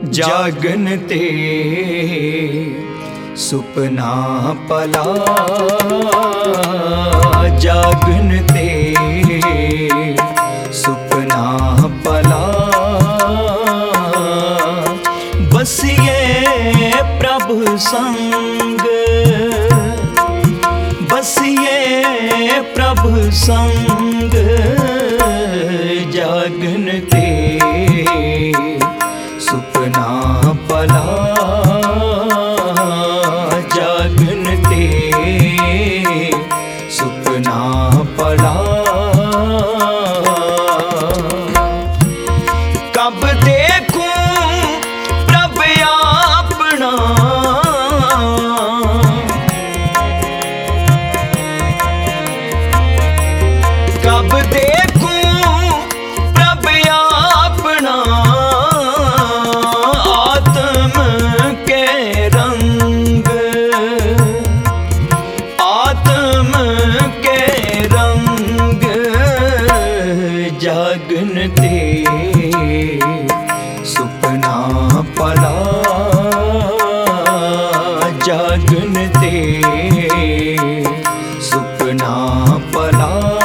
जागन ते सुपना पला, जागन ते सुपना पला। बसिए प्रभु संग, बसिए प्रभु संग, जागन ते सुपना पला, जागन ते सुपना पला। कब देखूं प्रभु अपना, कब देखूं प्रभु अपना, आत्म के रंग, आत्म के रंग, जागन ते सुपना पला, जागन ते सुपना पला।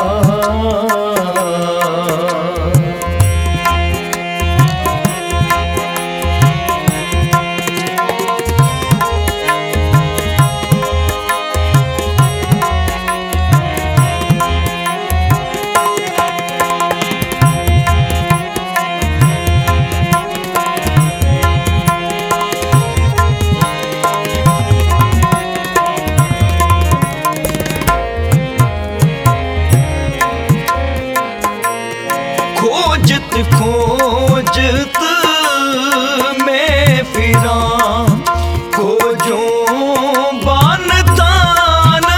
खोजत खोजत मैं फिरा, खोजों बानतान,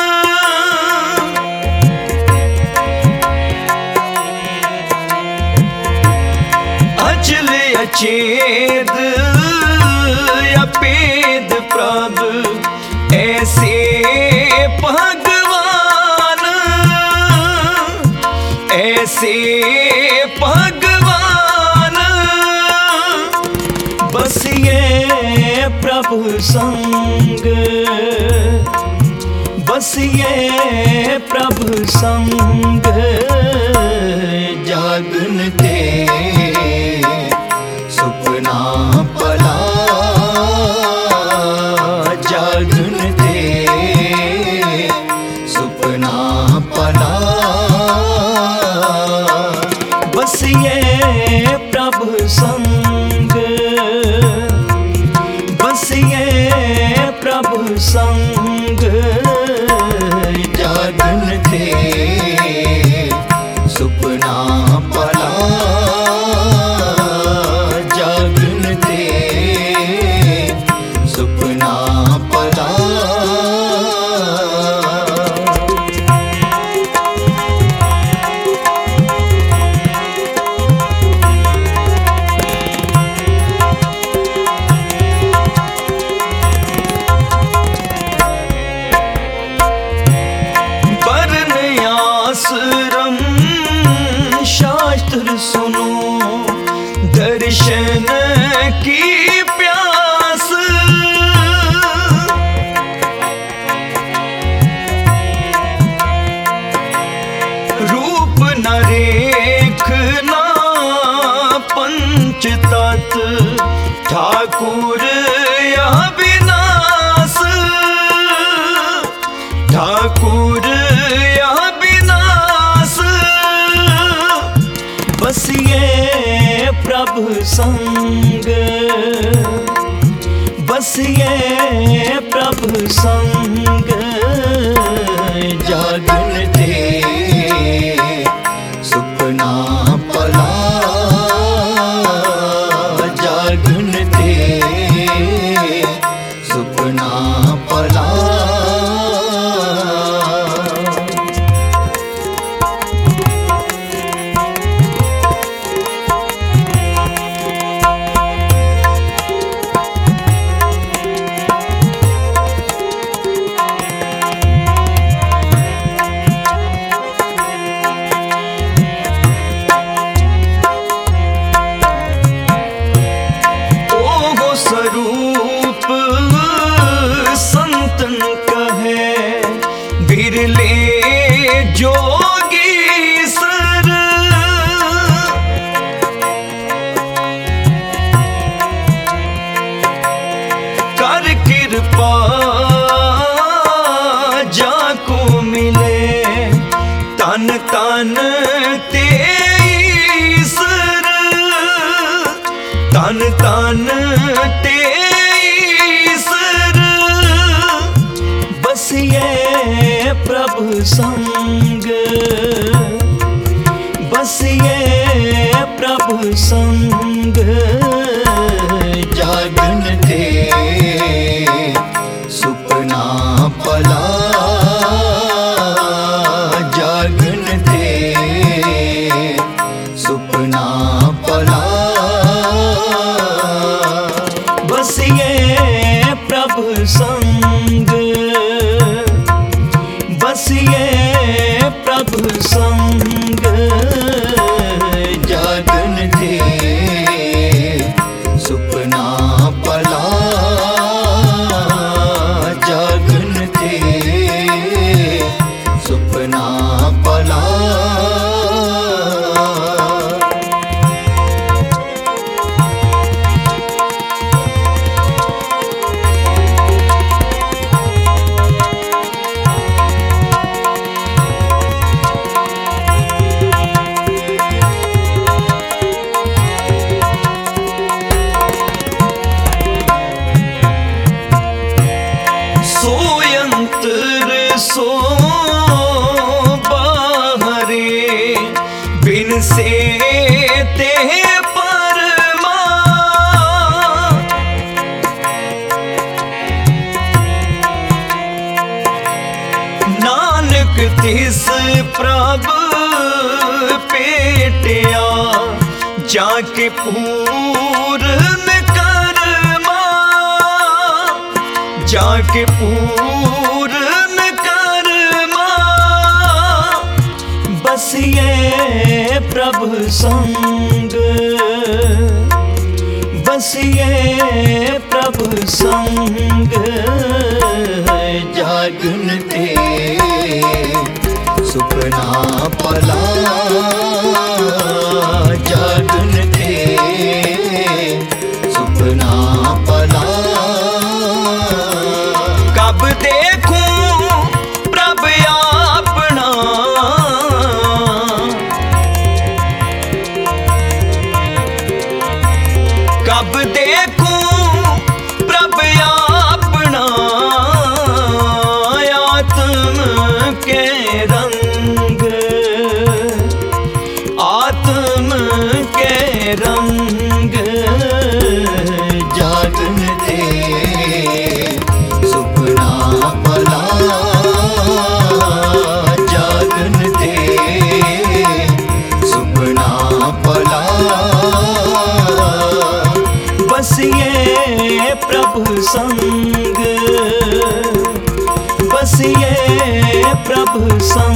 अचल अचेद अपेद प्रभ ऐसे भगवान, ऐसे भगवान। बसिए प्रभु संग, बसिए प्रभु संग, जागन ते सुपना पला, जागन ते सुपना पला। बसिए प्रभु संग, बसिए प्रभु संग, जागन ते सुपना पला, जागन ते सुपना पला। आश्रम शास्त्र सुनो, दर्शन की प्यास, रूप न रेखना पंच तत्व, ठाकुर अविनाश, ठाकुर बसिए प्रभु संग, बसिए प्रभु संग, जागन ते सुपना पला, जागन ते सुपना पला। तन तन तेईसर बसिए प्रभु संग, बसिए प्रभु संग। जागन ते सुपना पला, जागन ते सुपना पला। बसिए प्रभु संग, बसिए प्रभु संग। जागन थे सुपना पला, जागन थे सुपना पला। सो बाहरे बिन से ते परमा, नानक तिस प्रभु पेटिया जाके पूर्ण करमा, जाके पूर्ण बसिए प्रभु संग, बसिए प्रभु संग। जागन ते सुपना पला, जागन ते सुपना पला। कब देखूं प्रभु अपना, कब देखूं प्रभु अपना। आत्म के रंग, आत्म के रंग। जागन ते सुपना पला, जागन ते सुपना पला। बसिए प्रभु संग, बसिए प्रभु संग।